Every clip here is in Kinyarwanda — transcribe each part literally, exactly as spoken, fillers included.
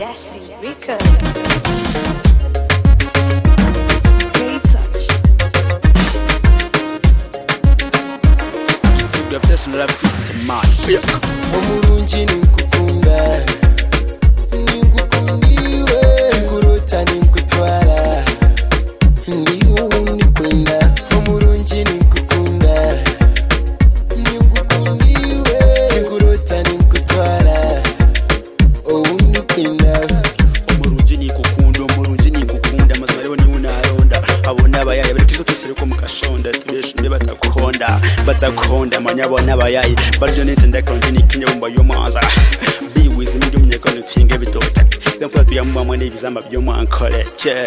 Jesse Records. Great touch. It's a blessing love system man. Omurungi ninkukunda ninkukundiwe kurota ninkutwara ndiho unikwenda. Omurungi ninkukunda ninkukundiwe kurota ninkutwara unikwenda. Omurungi nikukunda omurungi ninkukunda mazima rero ni unaronda abona abayaye bari kizo tusire ko mukashonda tubeshumbe batakuhonda batakuhonda manyabona abayaye baryo nete ndakonje nikinye bumba yo manza be with me dumye kono tinge bitota ndamfata tuyamwa mwane ibizamba byo mwankole che.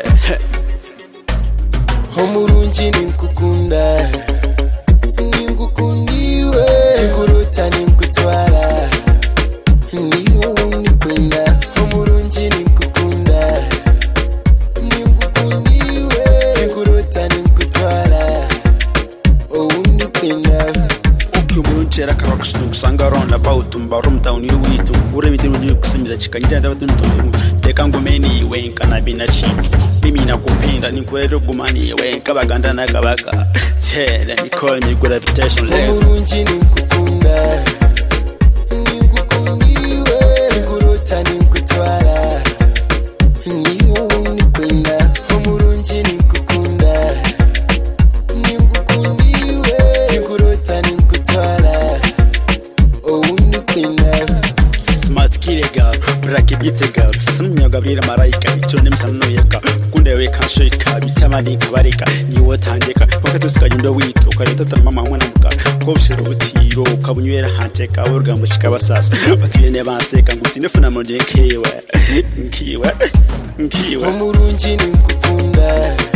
Omurungi ninkukunda ninkukundiwe kurota ninkutwara ndiho unikwenda. Omurungi ninkukunda ninkukundiwe kurota ninkutwara unikwenda. Umurunchera kabakushinu kusanga ronda about mbarum town yuwitu uremite ndi kusimira chikanyita ndabatuntu leka ngomeni wenka na bina chitu mimi nakupinda nikurero gumani wenka baganda na kabaka tell me call me good reputation less. Omurungi ninkukunda ninkukundiwe kurota ninkutwara ndiho unikwenda. Omurungi ninkukunda ninkukundiwe kurota ninkutwara unikwenda. Smart killer girl, bracket beauty girl. Some yoga brira maraika, chone msano yeka. Kunde we kan shika, bichama ni kabarika. Ni wotandeka, wakati usikajunda wito. Ukareta tana mama mwana muka. Kobshiro utiro, ukabunywera hanteka. Urga mushika basasa. Batuye ne banseka nguti nefuna monde nkiwe. Nkiwe. Nkiwe. Omurungi ninkukunda